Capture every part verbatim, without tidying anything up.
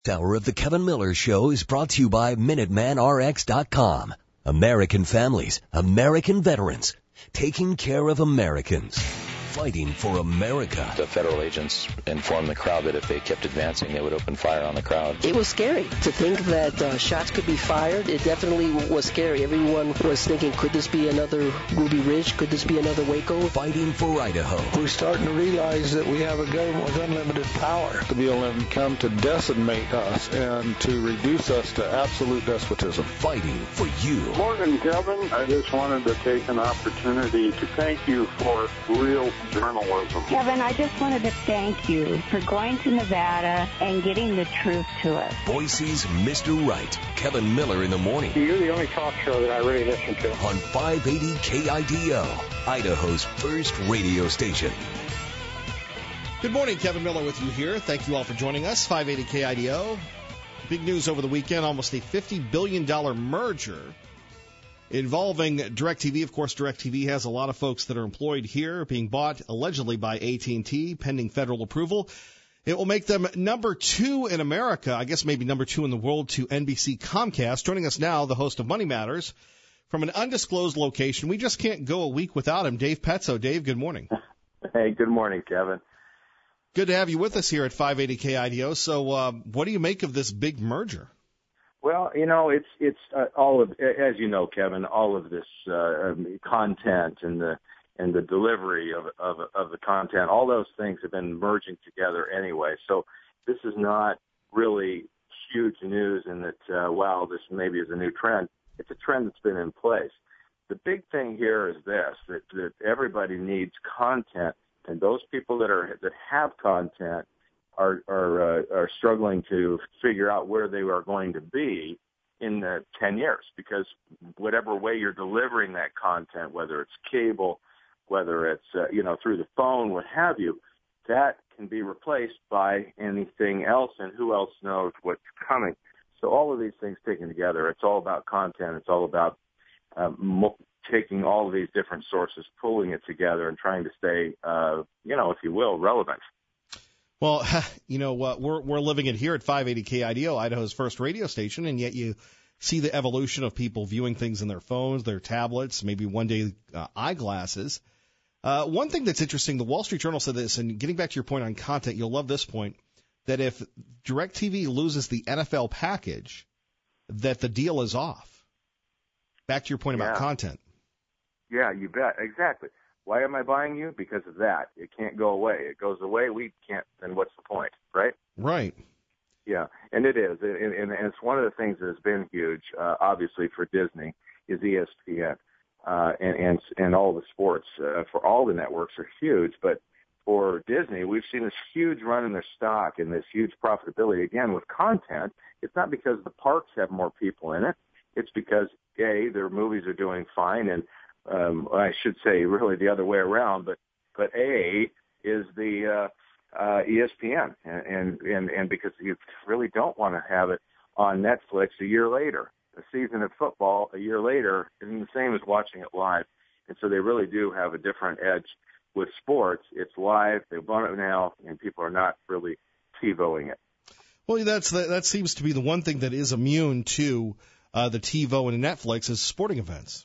Hour of the Kevin Miller Show is brought to you by Minuteman R X dot com. American families, American veterans, taking care of Americans, fighting for America. The federal agents informed the crowd that if they kept advancing, they would open fire on the crowd. It was scary to think that uh, shots could be fired. It definitely was scary. Everyone was thinking, could this be another Ruby Ridge? Could this be another Waco? Fighting for Idaho. We're starting to realize that we have a government with unlimited power to be able to come to decimate us and to reduce us to absolute despotism. Fighting for you. Morning, Kevin. I just wanted to take an opportunity to thank you for real journalism. Kevin, I just wanted to thank you for going to Nevada and getting the truth to us. Boise's Mister Right. Kevin Miller in the morning. You're the only talk show that I really listen to. On five eighty K I D O, Idaho's first radio station. Good morning, Kevin Miller with you here. Thank you all for joining us. five eighty K I D O. Big news over the weekend, almost a fifty billion dollars merger involving DirecTV. Of course, DirecTV has a lot of folks that are employed here, being bought allegedly by A T and T, pending federal approval. It will make them number two in America, I guess maybe number two in the world, to N B C Comcast. Joining us now, the host of Money Matters, from an undisclosed location. We just can't go a week without him, Dave Petzo. Dave, good morning. Hey, good morning, Kevin. Good to have you with us here at five eighty K I D O. So uh, what do you make of this big merger? Well, you know, it's it's uh, all of, as you know, Kevin, all of this uh, content and the and the delivery of, of of the content, all those things have been merging together anyway. So this is not really huge news in that, uh, wow, this maybe is a new trend. It's a trend that's been in place. The big thing here is this, that, that everybody needs content, and those people that are that have content are are, uh, are struggling to figure out where they are going to be in the ten years, because whatever way you're delivering that content, whether it's cable, whether it's, uh, you know, through the phone, what have you, that can be replaced by anything else, and who else knows what's coming. So all of these things taken together, it's all about content. It's all about um, mo- taking all of these different sources, pulling it together, and trying to stay, uh, you know, if you will, relevant. Well, you know, uh, we're we're living it here at five eighty K I D O, Idaho's first radio station, and yet you see the evolution of people viewing things in their phones, their tablets, maybe one day uh, eyeglasses. Uh, one thing that's interesting, the Wall Street Journal said this, and getting back to your point on content, you'll love this point, that if DirecTV loses the N F L package, that the deal is off. Back to your point about yeah. content. Yeah, you bet. Exactly. Why am I buying you? Because of that. It can't go away. It goes away, we can't, then what's the point, right? Right. Yeah, and it is. And, and, and it's one of the things that has been huge, uh, obviously, for Disney, is E S P N. Uh, and, and, and all the sports uh, for all the networks are huge. But for Disney, we've seen this huge run in their stock and this huge profitability. Again, with content, it's not because the parks have more people in it. It's because, A, their movies are doing fine, and um, I should say really the other way around, but, but A is the uh, uh, E S P N, and, and, and because you really don't want to have it on Netflix a year later. A season of football a year later isn't the same as watching it live, and so they really do have a different edge with sports. It's live, they want it now, and people are not really TiVoing it. Well, that's the, that seems to be the one thing that is immune to uh, the TiVo and Netflix is sporting events.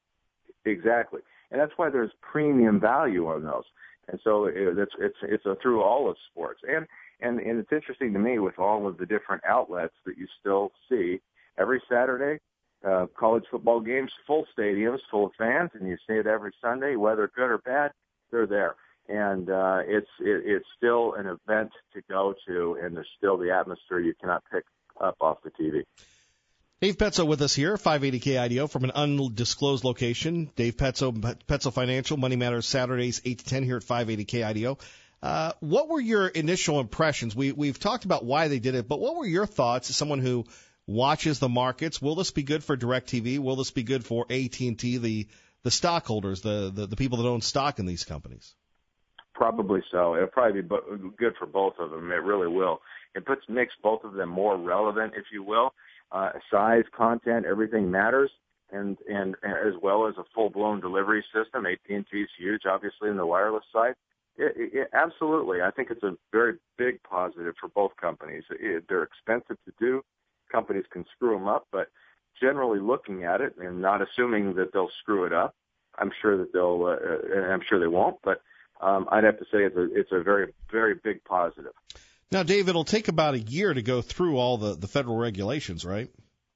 Exactly, and that's why there's premium value on those. And so it's it's it's a, through all of sports, and, and and it's interesting to me with all of the different outlets that you still see every Saturday. Uh, college football games, full stadiums, full of fans, and you see it every Sunday, whether good or bad, they're there. And uh, it's it, it's still an event to go to, and there's still the atmosphere you cannot pick up off the T V. Dave Petzo with us here, five eighty K I D O from an undisclosed location. Dave Petzo, Petzo Financial, Money Matters, Saturdays, eight to ten here at five eighty K I D O. Uh, what were your initial impressions? We, we've talked about why they did it, but what were your thoughts as someone who watches the markets? Will this be good for DirecTV? Will this be good for A T and T, the, the stockholders, the, the, the people that own stock in these companies? Probably so. It'll probably be good for both of them. It really will. It puts makes both of them more relevant, if you will. Uh, size, content, everything matters, and, and as well as a full-blown delivery system. A T and T is huge, obviously, in the wireless side. It, it, absolutely. I think it's a very big positive for both companies. It, they're expensive to do. Companies can screw them up, but generally looking at it and not assuming that they'll screw it up, I'm sure that they'll, uh, and I'm sure they won't, but um, I'd have to say it's a, it's a very, very big positive. Now, Dave, it'll take about a year to go through all the, the federal regulations, right?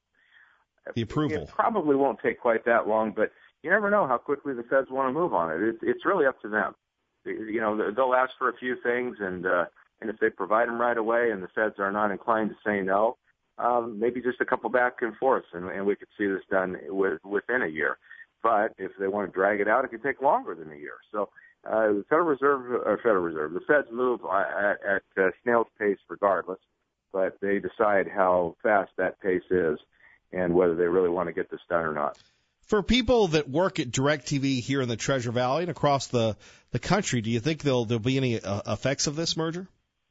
The approval. It probably won't take quite that long, but you never know how quickly the feds want to move on it. it it's really up to them. You know, they'll ask for a few things, and uh, and if they provide them right away and the feds are not inclined to say no, um, maybe just a couple back and forth, and, and we could see this done with, within a year. But if they want to drag it out, it could take longer than a year. So uh, the Federal Reserve, or Federal Reserve, the feds move at, at uh, snail's pace regardless, but they decide how fast that pace is and whether they really want to get this done or not. For people that work at DirecTV here in the Treasure Valley and across the, the country, do you think there'll, there'll be any uh, effects of this merger?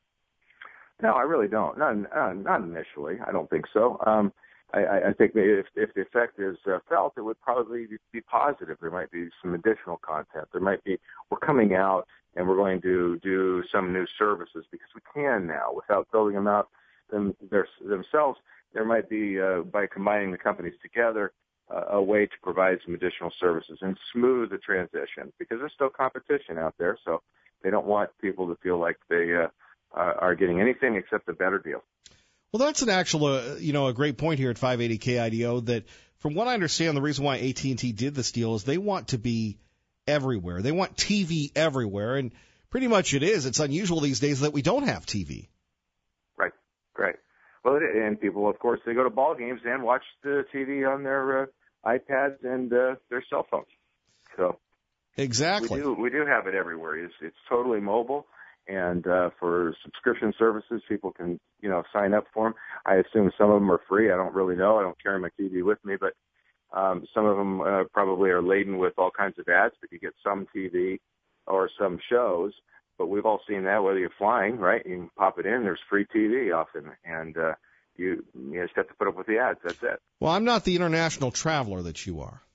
No, I really don't. Not, uh, not initially. I don't think so. Um, I, I think if, if the effect is uh, felt, it would probably be positive. There might be some additional content. There might be, we're coming out and we're going to do some new services because we can now without building them out them, their, themselves. There might be, uh, by combining the companies together, uh, a way to provide some additional services and smooth the transition because there's still competition out there. So they don't want people to feel like they uh, are getting anything except a better deal. Well, that's an actual, uh, you know, a great point here at five eighty K I D O that from what I understand, the reason why A T and T did this deal is they want to be everywhere. They want T V everywhere. And pretty much it is. It's unusual these days that we don't have T V. Right. Right. Well, it, and people, of course, they go to ball games and watch the T V on their uh, iPads and uh, their cell phones. So exactly, we do we do have it everywhere. It's it's totally mobile, and uh, for subscription services, people can you know sign up for them. I assume some of them are free. I don't really know. I don't carry my T V with me, but um, some of them uh, probably are laden with all kinds of ads. But you get some T V or some shows. But we've all seen that, whether you're flying, right? You can pop it in. There's free T V often, and uh, you, you just have to put up with the ads. That's it. Well, I'm not the international traveler that you are.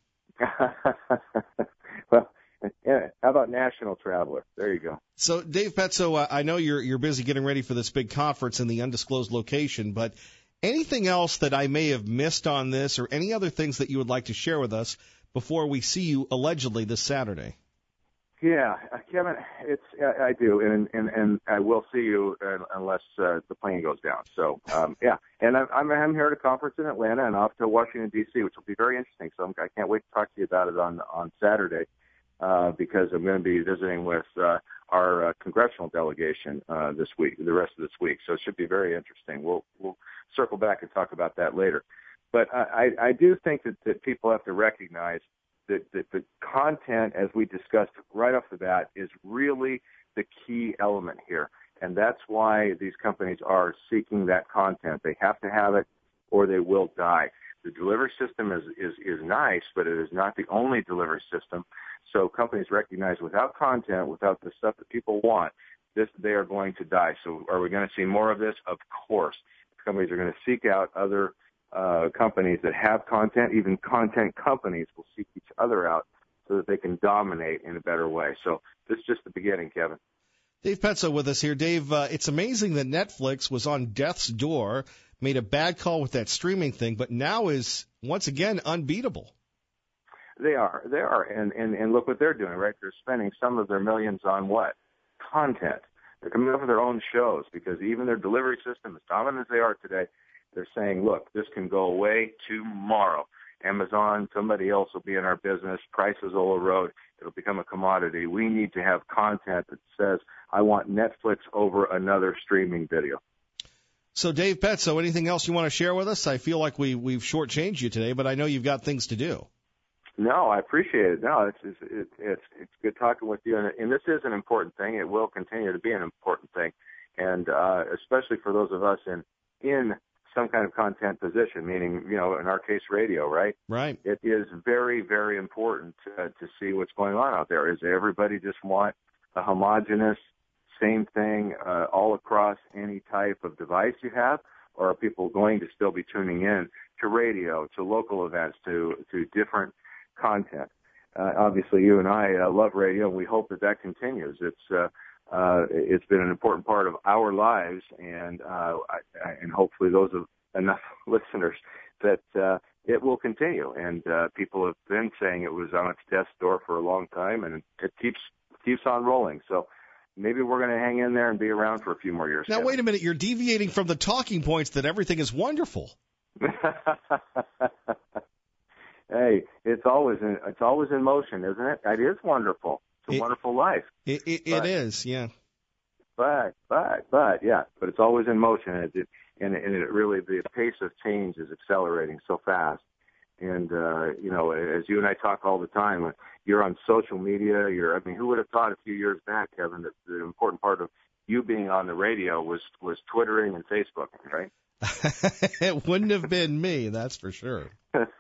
Well, yeah, how about national traveler? There you go. So, Dave Pezzo, uh, I know you're you're busy getting ready for this big conference in the undisclosed location, but anything else that I may have missed on this or any other things that you would like to share with us before we see you allegedly this Saturday? Yeah, uh, Kevin, it's uh, I do, and and and I will see you uh, unless uh, the plane goes down. So um, yeah, and I'm I'm I'm here at a conference in Atlanta and off to Washington D C, which will be very interesting. So I'm, I can't wait to talk to you about it on on Saturday uh, because I'm going to be visiting with uh, our uh, congressional delegation uh, this week, the rest of this week. So it should be very interesting. We'll we'll circle back and talk about that later. But I I do think that that people have to recognize that the, the content, as we discussed right off the bat, is really the key element here. And that's why these companies are seeking that content. They have to have it or they will die. The delivery system is, is, is nice, but it is not the only delivery system. So companies recognize without content, without the stuff that people want, this they are going to die. So are we going to see more of this? Of course. Companies are going to seek out other Uh, companies that have content. Even content companies will seek each other out so that they can dominate in a better way. So this is just the beginning, Kevin. Dave Pezzo with us here. Dave, uh, it's amazing that Netflix was on death's door, made a bad call with that streaming thing, but now is, once again, unbeatable. They are. They are. And, and, and look what they're doing, right? They're spending some of their millions on what? Content. They're coming up with their own shows because even their delivery system, as dominant as they are today, they're saying, look, this can go away tomorrow. Amazon, somebody else will be in our business. Prices will erode. It'll become a commodity. We need to have content that says, I want Netflix over another streaming video. So, Dave Pezzo, anything else you want to share with us? I feel like we, we've shortchanged you today, but I know you've got things to do. No, I appreciate it. No, it's it's it's, it's, it's good talking with you. And, and this is an important thing. It will continue to be an important thing. And uh, especially for those of us in in some kind of content position, meaning, you know, in our case, radio, right? Right. It is very, very important to, to see what's going on out there. Is everybody just want a homogenous, same thing uh, all across any type of device you have? Or are people going to still be tuning in to radio, to local events, to, to different content? Uh, obviously, you and I uh, love radio, and we hope that that continues. It's uh, uh, it's been an important part of our lives, and uh, I, and hopefully those of enough listeners that uh, it will continue. And uh, people have been saying it was on its death's door for a long time, and it keeps keeps on rolling. So maybe we're going to hang in there and be around for a few more years. Now, Kevin. wait a minute. You're deviating from the talking points that everything is wonderful. Hey, it's always in, it's always in motion, isn't it? It is wonderful. It's a it, wonderful life. It, it, but, it is, yeah. But, but, but, yeah. But it's always in motion, and it, and it, and it really, the pace of change is accelerating so fast. And uh, you know, as you and I talk all the time, you're on social media. You're, I mean, who would have thought a few years back, Kevin, that the important part of you being on the radio was was Twittering and Facebooking, right? It wouldn't have been me, that's for sure.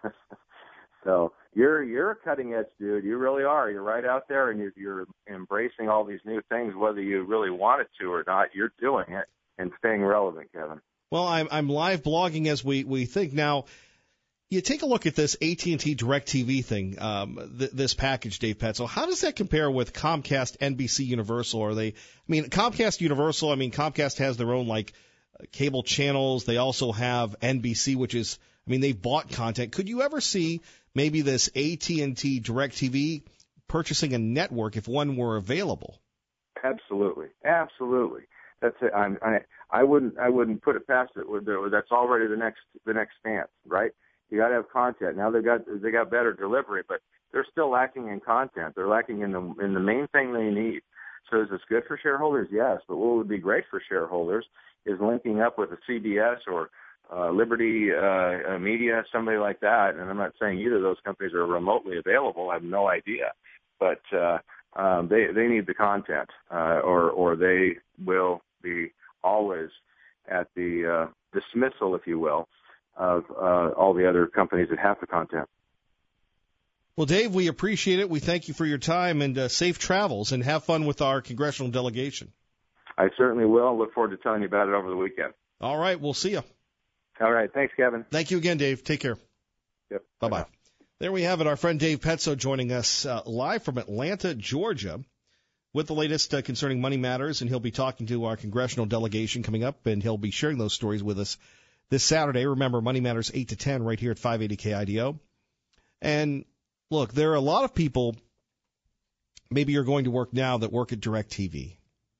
So you're you're a cutting edge dude. You really are. You're right out there, and you're, you're embracing all these new things, whether you really wanted to or not. You're doing it and staying relevant, Kevin. Well, I'm I'm live blogging as we we think now. You take a look at this A T and T DirecTV thing, um, th- this package, Dave Petzo. How does that compare with Comcast, N B C, Universal? Are they? I mean, Comcast, Universal. I mean, Comcast has their own like cable channels. They also have N B C, which is, I mean, they've bought content. Could you ever see maybe this A T and T DirecTV purchasing a network if one were available? Absolutely, absolutely. That's it. I'm, I I wouldn't I wouldn't put it past it. That's already the next the next stance, right? You got to have content. Now they got they got better delivery, but they're still lacking in content. They're lacking in the in the main thing they need. So is this good for shareholders? Yes, but what would be great for shareholders is linking up with a C B S or uh, Liberty uh, Media, somebody like that. And I'm not saying either of those companies are remotely available. I have no idea, but uh, um, they they need the content, uh, or or they will be always at the uh, dismissal, if you will, of uh, all the other companies that have the content. Well, Dave, we appreciate it. We thank you for your time, and uh, safe travels, and have fun with our congressional delegation. I certainly will. Look forward to telling you about it over the weekend. All right. We'll see you. All right. Thanks, Kevin. Thank you again, Dave. Take care. Yep. Bye-bye. Bye-bye. There we have it. Our friend Dave Petzo joining us uh, live from Atlanta, Georgia, with the latest uh, concerning Money Matters, and he'll be talking to our congressional delegation coming up, and he'll be sharing those stories with us this Saturday. Remember, Money Matters eight to ten right here at five eighty K I D O. And look, there are a lot of people, maybe you're going to work now, that work at DirecTV.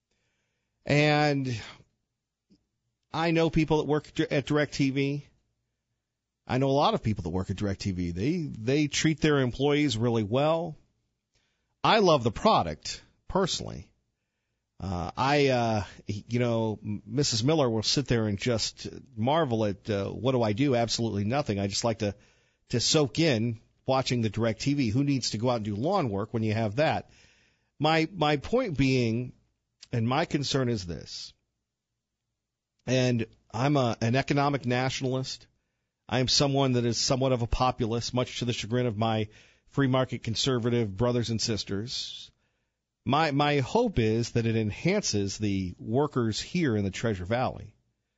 And I know people that work at DirecTV. I know a lot of people that work at DirecTV. They, they treat their employees really well. I love the product, personally. Uh, I, uh, you know, Missus Miller will sit there and just marvel at, uh, what do I do? Absolutely nothing. I just like to, to soak in watching the DirecTV. Who needs to go out and do lawn work when you have that? My, my point being, and my concern is this, and I'm a, an economic nationalist. I am someone that is somewhat of a populist, much to the chagrin of my free market conservative brothers and sisters. My my hope is that it enhances the workers here in the Treasure Valley.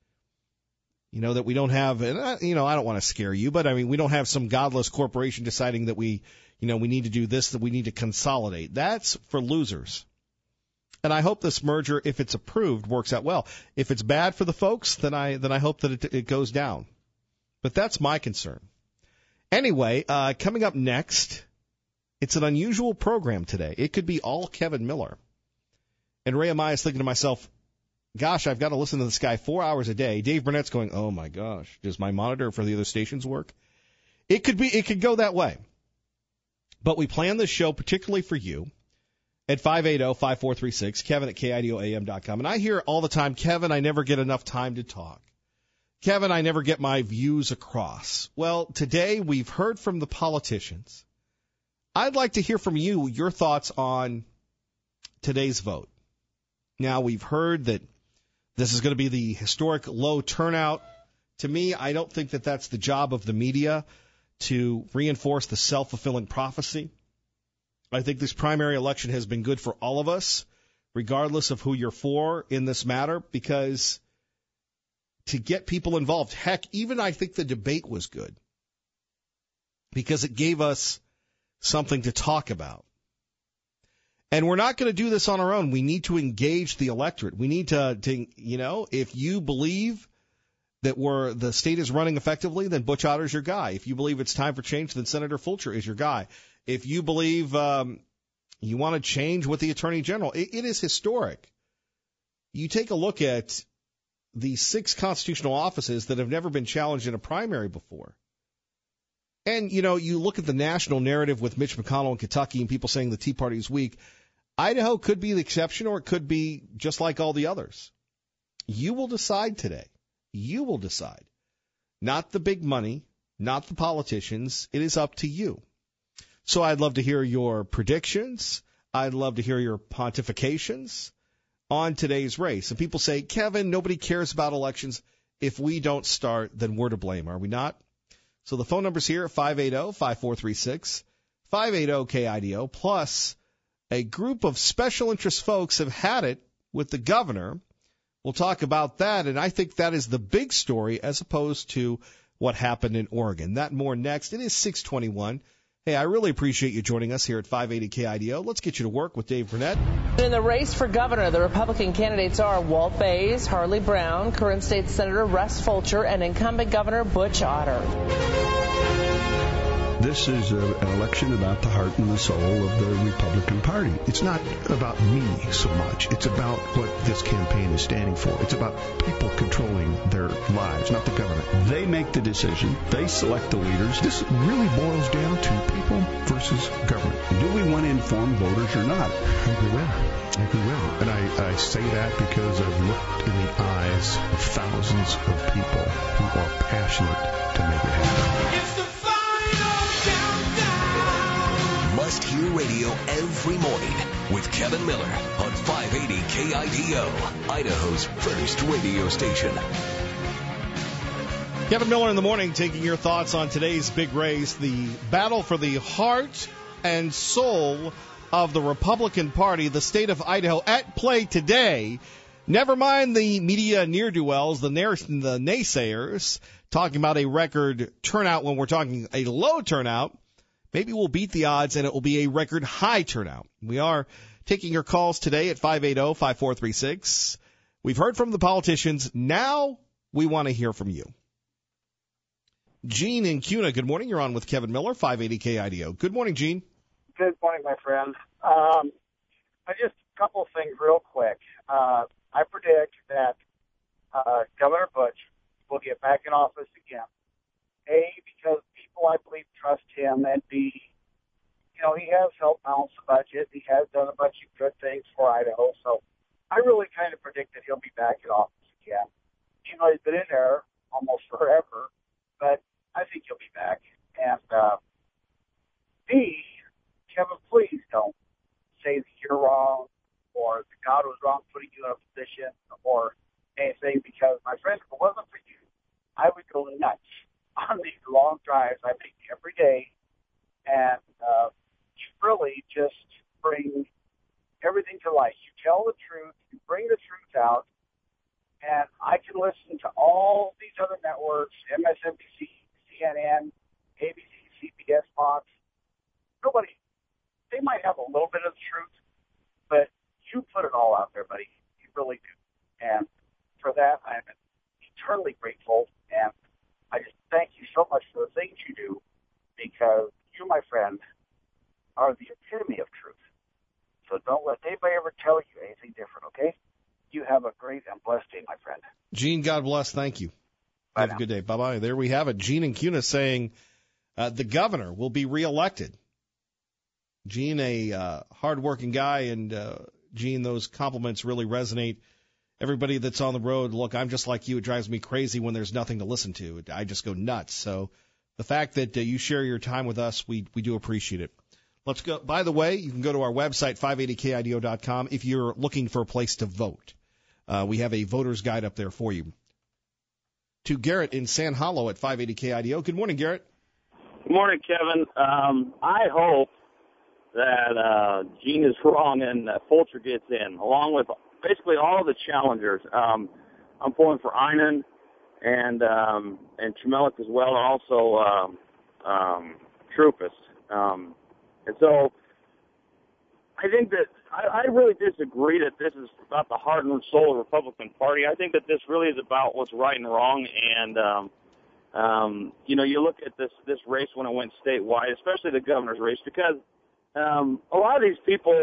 You know, that we don't have, and I, you know, I don't want to scare you, but I mean, we don't have some godless corporation deciding that we, you know, we need to do this, that we need to consolidate. That's for losers. And I hope this merger, if it's approved, works out well. If it's bad for the folks, then I then I hope that it, it goes down. But that's my concern. Anyway, uh, coming up next, it's an unusual program today. It could be all Kevin Miller. And Ray Amaya is thinking to myself, gosh, I've got to listen to this guy four hours a day. Dave Burnett's going, oh, my gosh, does my monitor for the other stations work? It could be. It could go that way. But we plan this show particularly for you at five eight zero, five four three six, Kevin at K I D O A M dot com. And I hear all the time, Kevin, I never get enough time to talk. Kevin, I never get my views across. Well, today we've heard from the politicians. I'd like to hear from you, your thoughts on today's vote. Now, we've heard that this is going to be the historic low turnout. To me, I don't think that that's the job of the media to reinforce the self-fulfilling prophecy. I think this primary election has been good for all of us, regardless of who you're for in this matter, because to get people involved, heck, even I think the debate was good because it gave us something to talk about. And we're not going to do this on our own. We need to engage the electorate. We need to, to, you know, if you believe that we're, the state is running effectively, then Butch Otter's your guy. If you believe it's time for change, then Senator Fulcher is your guy. If you believe um, you want to change with the Attorney General, it, it is historic. You take a look at the six constitutional offices that have never been challenged in a primary before. And, you know, you look at the national narrative with Mitch McConnell in Kentucky and people saying the Tea Party is weak. Idaho could be the exception, or it could be just like all the others. You will decide today. You will decide. Not the big money, not the politicians. It is up to you. So I'd love to hear your predictions. I'd love to hear your pontifications on today's race. And people say, Kevin, nobody cares about elections. If we don't start, then we're to blame, are we not? So the phone number's here at five eight zero, five four three six, five eight zero K I D O, plus a group of special interest folks have had it with the governor. We'll talk about that, and I think that is the big story as opposed to what happened in Oregon. That more next. It is six twenty-one. Hey, I really appreciate you joining us here at five eighty K I D O. Let's get you to work with Dave Burnett. In the race for governor, the Republican candidates are Walt Bays, Harley Brown, current state senator Russ Fulcher, and incumbent governor Butch Otter. This is a, an election about the heart and the soul of the Republican Party. It's not about me so much. It's about what this campaign is standing for. It's about people controlling their lives, not the government. They make the decision. They select the leaders. This really boils down to people versus government. Do we want to inform voters or not? I think we will. I think we will. And I, I say that because I've looked in the eyes of thousands of people who are passionate to make it happen. It's the Must-hear radio every morning with Kevin Miller on five eighty K I D O, Idaho's first radio station. Kevin Miller in the morning, taking your thoughts on today's big race, the battle for the heart and soul of the Republican Party, the state of Idaho, at play today. Never mind the media ne'er-do-wells, the, nair- the naysayers, talking about a record turnout when we're talking a low turnout. Maybe we'll beat the odds and it will be a record high turnout. We are taking your calls today at five eight zero, five four three six. We've heard from the politicians. Now we want to hear from you. Gene in Cuna, good morning. You're on with Kevin Miller, five eighty K I D O. Good morning, Gene. Good morning, my friend. Um, I just a couple of things real quick. Uh, I predict that uh, Governor Butch will get back in office again. A, because people, I believe, trust him, and B, you know, he has helped balance the budget. He has done a bunch of good things for Idaho, so I really kind of predict that he'll be back in office again. You know, he's been in there almost forever, but I think he'll be back. And uh, B, Kevin, please don't say that you're wrong or that God was wrong putting you in a position or anything, because, my friend, if it wasn't for you, I would go nuts on these long drives I make every day, and uh, you really just bring everything to light. You tell the truth, you bring the truth out, and I can listen to all these other networks, M S N B C, C N N, A B C, C B S, Fox. Nobody, they might have a little bit of the truth, but you put it all out there, buddy. You really do. And for that, I'm eternally grateful, and I just thank you so much for the things you do, because you, my friend, are the epitome of truth. So don't let anybody ever tell you anything different, okay? You have a great and blessed day, my friend. Gene, God bless. Thank you. Bye have now. a good day. Bye-bye. There we have it. Gene and Cuna saying uh, the governor will be reelected. Gene, a uh, hardworking guy, and uh, Gene, those compliments really resonate. Everybody that's on the road, look, I'm just like you. It drives me crazy when there's nothing to listen to. I just go nuts. So the fact that uh, you share your time with us, we we do appreciate it. Let's go. By the way, you can go to our website, five eighty K I D O dot com, if you're looking for a place to vote. Uh, we have a voter's guide up there for you. To Garrett in San Hollow at five eighty K I D O. Good morning, Garrett. Good morning, Kevin. Um, I hope that uh, Gene is wrong and uh, Fulcher gets in, along with basically all of the challengers. Um, I'm pulling for Einan and um, and Chmelik as well, and also um, um, Troopist. Um, and so I think that I, I really disagree that this is about the heart and soul of the Republican Party. I think that this really is about what's right and wrong. And, um, um, you know, you look at this, this race when it went statewide, especially the governor's race, because um, a lot of these people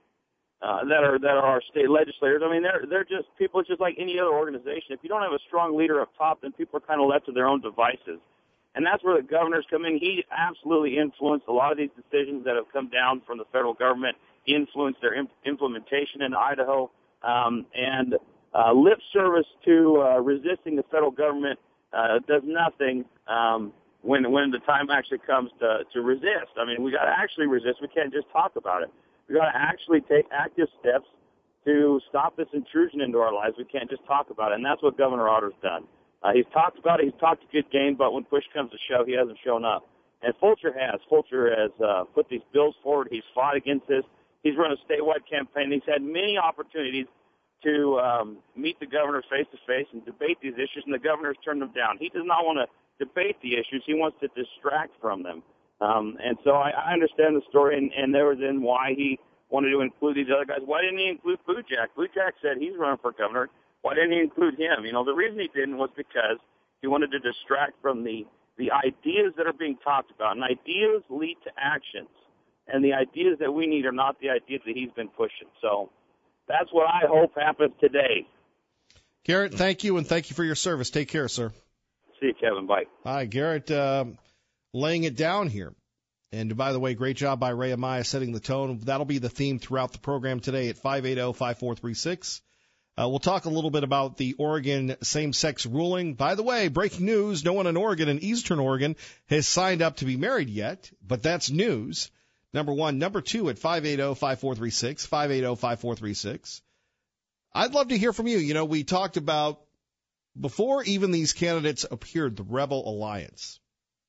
uh, that are that are our state legislators, I mean, they're they're just people just like any other organization. If you don't have a strong leader up top, then people are kind of left to their own devices. And that's where the governor's come in. He absolutely influenced a lot of these decisions that have come down from the federal government, influenced their imp- implementation in Idaho, um, and uh, lip service to uh, resisting the federal government uh, does nothing um, when when the time actually comes to, to resist. I mean, we got to actually resist. We can't just talk about it. We got to actually take active steps to stop this intrusion into our lives. We can't just talk about it, and that's what Governor Otter's done. Uh, he's talked about it. He's talked a good game, but when push comes to shove, he hasn't shown up. And Fulcher has. Fulcher has uh, put these bills forward. He's fought against this. He's run a statewide campaign. He's had many opportunities to um, meet the governor face-to-face and debate these issues, and the governor's turned them down. He does not want to debate the issues. He wants to distract from them. Um, and so I, I understand the story, and, and there was in why he wanted to include these other guys. Why didn't he include Bujak? Bujak said he's running for governor. Why didn't he include him? You know, the reason he didn't was because he wanted to distract from the, the ideas that are being talked about. And ideas lead to actions. And the ideas that we need are not the ideas that he's been pushing. So that's what I hope happens today. Garrett, thank you, and thank you for your service. Take care, sir. See you, Kevin. Bye. Hi, Garrett, uh, laying it down here. And, by the way, great job by Ray Amaya setting the tone. That'll be the theme throughout the program today at five eight zero, five four three six. Uh, we'll talk a little bit about the Oregon same-sex ruling. By the way, breaking news, no one in Oregon, in Eastern Oregon, has signed up to be married yet, but that's news. Number one. Number two at five eight zero, five four three six, five eight zero, five four three six. I'd love to hear from you. You know, we talked about, before even these candidates appeared, the Rebel Alliance.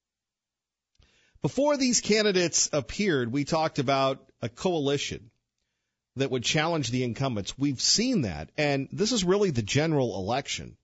Before these candidates appeared, we talked about a coalition that would challenge the incumbents. We've seen that, and this is really the general election.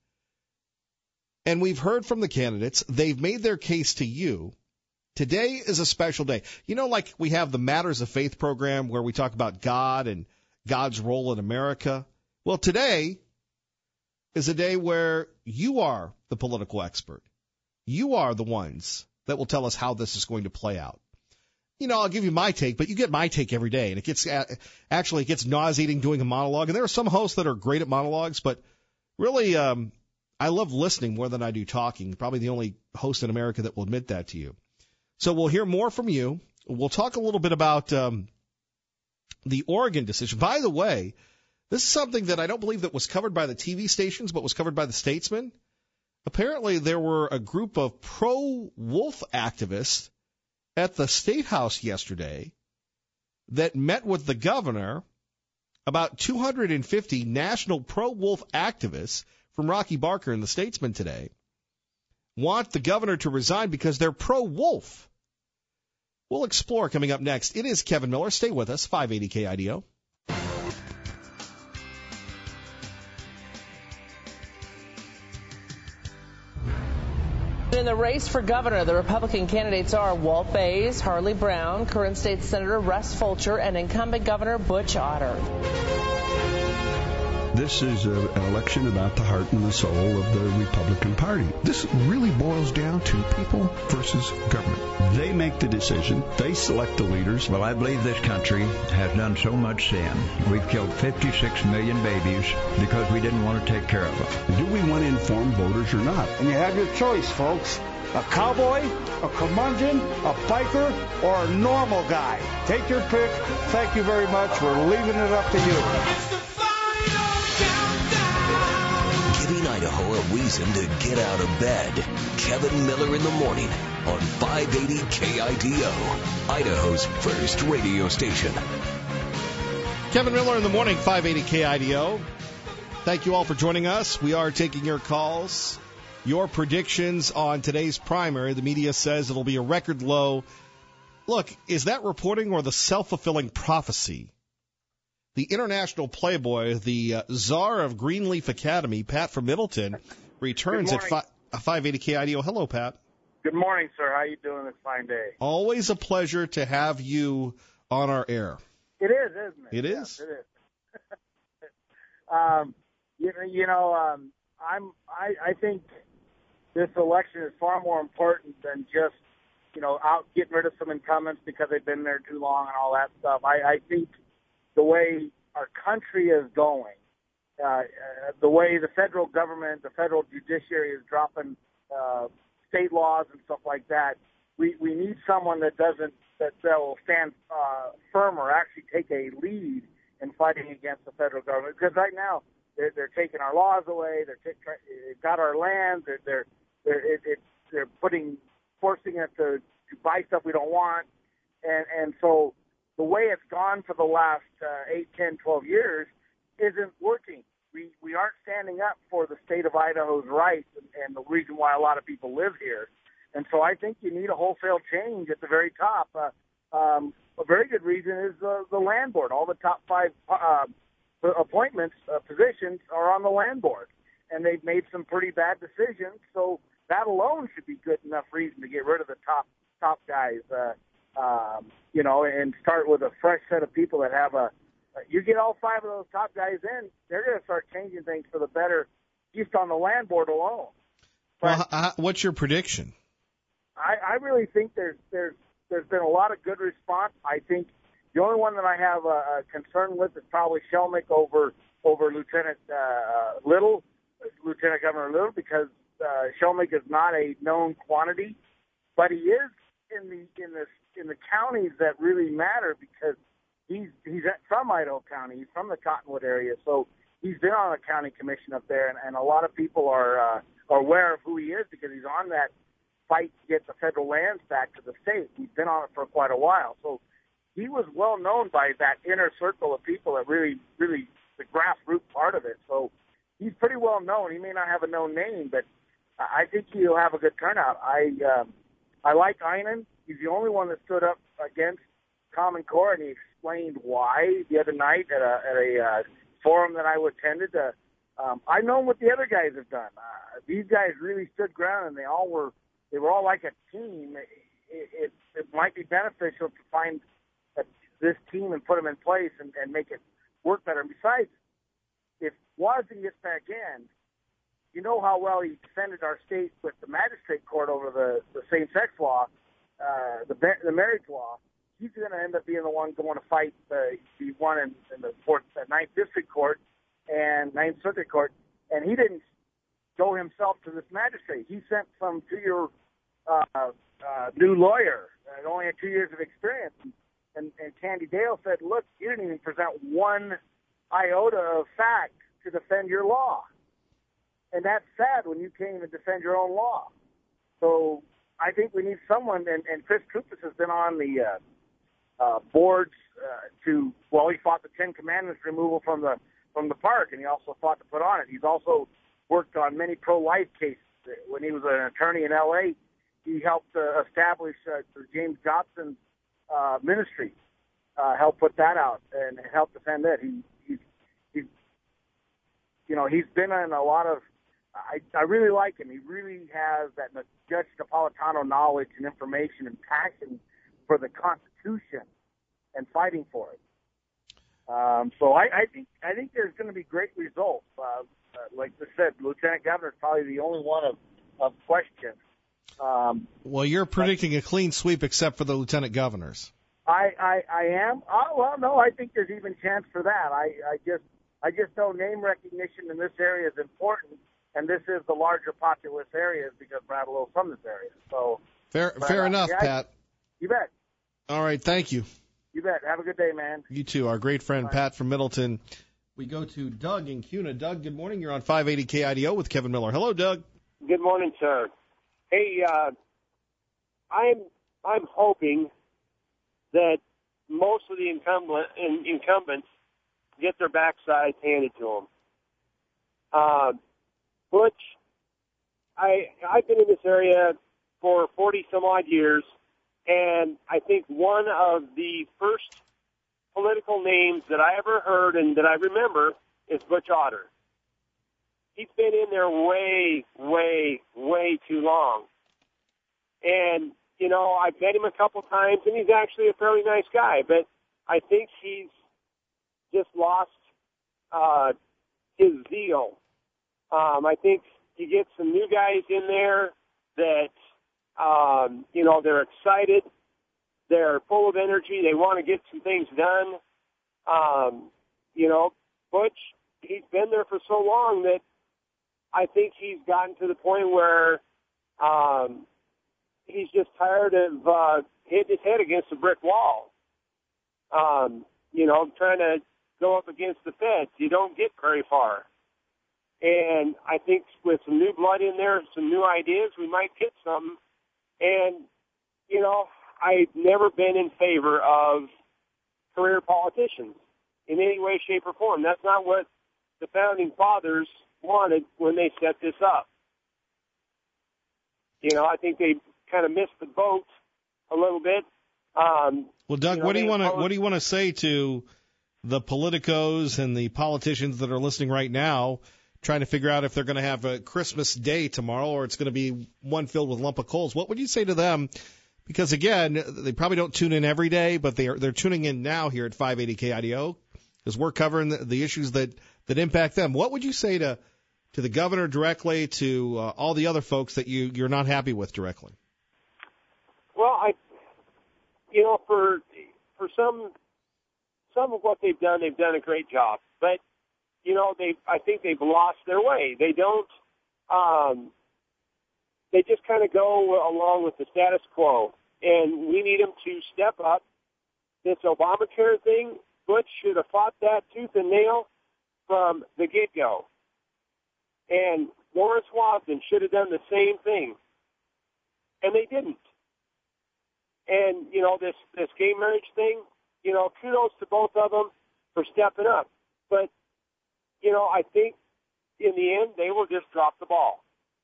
And we've heard from the candidates. They've made their case to you. Today is a special day. You know, like we have the Matters of Faith program where we talk about God and God's role in America. Well, today is a day where you are the political expert. You are the ones that will tell us how this is going to play out. You know, I'll give you my take, but you get my take every day. And it gets, actually, it gets nauseating doing a monologue. And there are some hosts that are great at monologues, but really, um, I love listening more than I do talking. Probably the only host in America that will admit that to you. So we'll hear more from you. We'll talk a little bit about um, the Oregon decision. By the way, this is something that I don't believe that was covered by the T V stations, but was covered by the Statesman. Apparently, there were a group of pro-wolf activists at the State House yesterday that met with the governor. About two hundred fifty national pro-wolf activists from Rocky Barker and the Statesman today want the governor to resign because they're pro-wolf. We'll explore coming up next. It is Kevin Miller. Stay with us, five eighty K I D O. In the race for governor, the Republican candidates are Walt Bays, Harley Brown, current state senator Russ Fulcher, and incumbent governor Butch Otter. This is a, an election about the heart and the soul of the Republican Party. This really boils down to people versus government. They make the decision. They select the leaders. Well, I believe this country has done so much sin. We've killed fifty-six million babies because we didn't want to take care of them. Do we want to inform voters or not? And you have your choice, folks. A cowboy, a curmudgeon, a biker, or a normal guy. Take your pick. Thank you very much. We're leaving it up to you. Giving Idaho a reason to get out of bed. Kevin Miller in the morning on five eighty K I D O, Idaho's first radio station. Kevin Miller in the morning, five eighty K I D O. Thank you all for joining us. We are taking your calls, your predictions on today's primary. The media says it'll be a record low. Look, is that reporting or the self-fulfilling prophecy? The international playboy, the uh, czar of Greenleaf Academy, Pat from Middleton, returns at fi- five eighty K I D O. Hello, Pat. Good morning, sir. How you doing this fine day? Always a pleasure to have you on our air. It is, isn't it? It is. Yes, it is. um, you, you know, um, I'm. I, I think this election is far more important than just, you know, out getting rid of some incumbents because they've been there too long and all that stuff. I, I think the way our country is going, uh, uh, the way the federal government, the federal judiciary is dropping uh, state laws and stuff like that, we, we need someone that doesn't, that, that will stand uh, firm or actually take a lead in fighting against the federal government. Because right now, they're, they're taking our laws away, they're t- they've got our land, they're, they're, they're, it, it, they're putting, forcing us to, to buy stuff we don't want. And, and so the way it's gone for the last uh, eight, ten, twelve years isn't working. We, we aren't standing up for the state of Idaho's rights and, and the reason why a lot of people live here. And so I think you need a wholesale change at the very top. Uh, um, a very good reason is uh, the land board. All the top five uh, appointments, uh, positions are on the land board. And they've made some pretty bad decisions. So that alone should be good enough reason to get rid of the top top guys, uh, um, you know, and start with a fresh set of people that have a, you get all five of those top guys in, they're going to start changing things for the better just on the land board alone. But, well, what's your prediction? I, I really think there's there's there's been a lot of good response. I think the only one that I have a, a concern with is probably Shelmick over over Lieutenant uh, Little, Lieutenant Governor Little, because uh, Shelmick is not a known quantity, but he is in the in the in the counties that really matter because he's he's from Idaho County, he's from the Cottonwood area, so he's been on a county commission up there, and, and a lot of people are uh, are aware of who he is because he's on that fight to get the federal lands back to the state. He's been on it for quite a while. So he was well known by that inner circle of people that really, really, the grassroots part of it. So he's pretty well known. He may not have a known name, but I think he'll have a good turnout. I um, I like Einan. He's the only one that stood up against Common Core, and he explained why the other night at a, at a uh, forum that I attended. Uh, um, I know what the other guys have done. Uh, these guys really stood ground, and they all were They were all like a team. It, it, it might be beneficial to find a, this team and put them in place and, and make it work better. And besides, if Wasden gets back in, you know how well he defended our state with the magistrate court over the, the same-sex law, uh, the, the marriage law. He's going to end up being the one going to fight the, the one in, in the fourth, the Ninth District Court and Ninth Circuit Court, and he didn't go himself to this magistrate. He sent some two-year uh, uh, new lawyer that only had two years of experience. And, and Candy Dale said, look, you didn't even present one iota of fact to defend your law. And that's sad when you can't even defend your own law. So I think we need someone, and, and Chris Koupas has been on the uh, uh, boards uh, to, well, he fought the Ten Commandments removal from the from the park, and he also fought to put on it. He's also worked on many pro-life cases. When he was an attorney in L A, he helped uh, establish uh, James Johnson's uh, ministry, uh, helped put that out and helped defend it. He, he's, he's, you know, he's been in a lot of. I, I really like him. He really has that Judge Napolitano knowledge and information and passion for the Constitution and fighting for it. Um, so I, I think I think there's going to be great results. Uh, Uh, like I said, Lieutenant Governor is probably the only one of, of question. Um, well, you're predicting a clean sweep except for the Lieutenant Governors. I, I, I am. Oh, well, no, I think there's even chance for that. I, I just I just know name recognition in this area is important, and this is the larger populous areas because Bradlow from this area. So Fair, but, fair uh, enough, yeah, Pat. You bet. All right, thank you. You bet. Have a good day, man. You too. Our great friend Bye. Pat from Middleton. We go to Doug in Cuna. Doug, good morning. You're on five eighty K I D O with Kevin Miller. Hello, Doug. Good morning, sir. Hey, uh, I'm I'm hoping that most of the incumbent, in, incumbents get their backsides handed to them. Uh, Butch, I I've been in this area for forty some odd years, and I think one of the first political names that I ever heard and that I remember is Butch Otter. He's been in there way, way, way too long. And, you know, I've met him a couple times, and he's actually a fairly nice guy. But I think he's just lost uh, his zeal. Um, I think you get some new guys in there that, um, you know, they're excited. They're full of energy. They want to get some things done. Um, you know, Butch, he's been there for so long that I think he's gotten to the point where um, he's just tired of uh, hitting his head against a brick wall. Um, you know, trying to go up against the fence. You don't get very far. And I think with some new blood in there, some new ideas, we might get something. And, you know, I've never been in favor of career politicians in any way, shape, or form. That's not what the founding fathers wanted when they set this up. You know, I think they kind of missed the boat a little bit. Um, well, Doug, you know, what do you want to opposed- what do you want to say to the politicos and the politicians that are listening right now, trying to figure out if they're going to have a Christmas Day tomorrow or it's going to be one filled with lump of coals? What would you say to them? Because, again, they probably don't tune in every day, but they are, they're tuning in now here at five eighty K I D O because we're covering the, the issues that, that impact them. What would you say to to the governor directly, to uh, all the other folks that you, you're not happy with directly? Well, I, you know, for for some some of what they've done, they've done a great job. But, you know, they I think they've lost their way. They don't um, – they just kind of go along with the status quo. And we need them to step up. This Obamacare thing, Butch should have fought that tooth and nail from the get-go. And Lawrence Watson should have done the same thing. And they didn't. And, you know, this, this gay marriage thing, you know, kudos to both of them for stepping up. But, you know, I think in the end they will just drop the ball.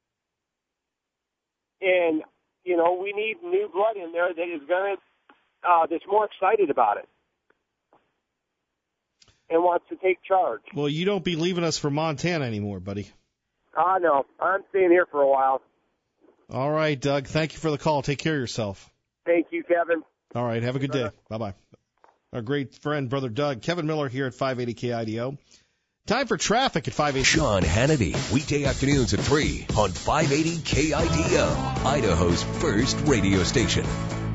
And, you know, we need new blood in there that is going to, uh, that's more excited about it and wants to take charge. Well, you don't be leaving us for Montana anymore, buddy. I know. I'm staying here for a while. All right, Doug. Thank you for the call. Take care of yourself. Thank you, Kevin. All right. Have a good day. Bye-bye. Our great friend, Brother Doug. Kevin Miller here at five eighty K I D O. Time for traffic at five eighty. Sean Hannity, weekday afternoons at three on five eighty K I D O, Idaho's first radio station.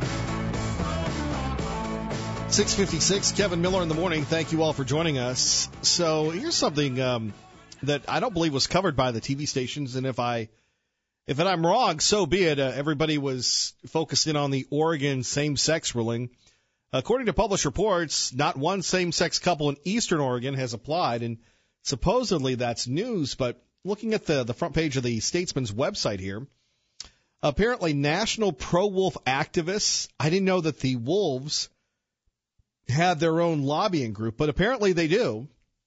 six fifty-six, Kevin Miller in the morning. Thank you all for joining us. So here's something um, that I don't believe was covered by the T V stations, and if I if I'm wrong, so be it. Uh, everybody was focused in on the Oregon same-sex ruling. According to published reports, not one same-sex couple in eastern Oregon has applied, and supposedly that's news, but looking at the, the front page of the Statesman's website here, apparently national pro-wolf activists, I didn't know that the wolves had their own lobbying group, but apparently they do,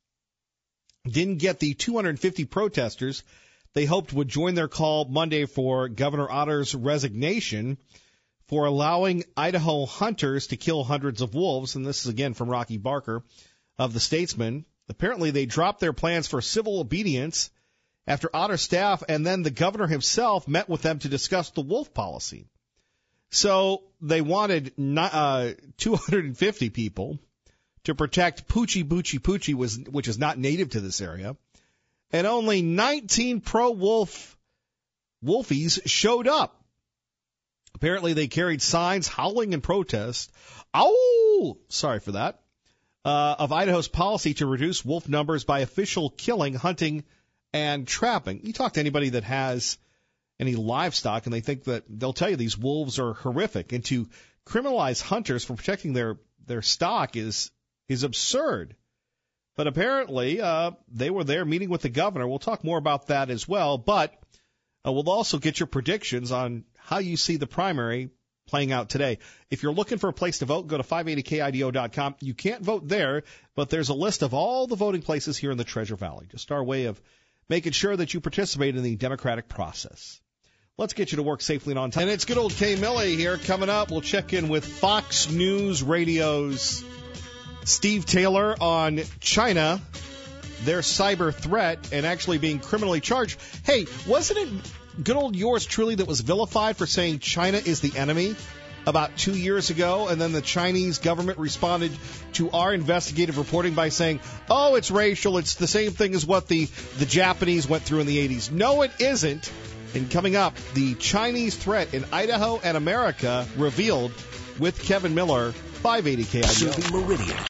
didn't get the two hundred fifty protesters they hoped would join their call Monday for Governor Otter's resignation for allowing Idaho hunters to kill hundreds of wolves. And this is again from Rocky Barker of the Statesman. Apparently they dropped their plans for civil obedience after Otter staff and then the governor himself met with them to discuss the wolf policy. So they wanted uh, two hundred fifty people to protect Poochie Boochie Poochie, was, which is not native to this area. And only nineteen pro-wolf wolfies showed up. Apparently they carried signs howling in protest. Ow! Sorry for that. Uh, of Idaho's policy to reduce wolf numbers by official killing, hunting, and trapping. You talk to anybody that has any livestock, and they think that they'll tell you these wolves are horrific. And to criminalize hunters for protecting their, their stock is is absurd. But apparently uh, they were there meeting with the governor. We'll talk more about that as well. But uh, we'll also get your predictions on how you see the primary playing out today. If you're looking for a place to vote, go to five eighty K I D O dot com. You can't vote there, but there's a list of all the voting places here in the Treasure Valley. Just our way of making sure that you participate in the democratic process. Let's get you to work safely and on time. And it's good old Kay Milley here. Coming up, we'll check in with Fox News Radio's Steve Taylor on China, their cyber threat, and actually being criminally charged. Hey, wasn't it good old yours truly that was vilified for saying China is the enemy? about two years ago, and then the Chinese government responded to our investigative reporting by saying, oh, it's racial, it's the same thing as what the, the Japanese went through in the eighties. No, it isn't. And coming up, the Chinese threat in Idaho and America revealed with Kevin Miller, five eighty K I D O. Serving Meridian.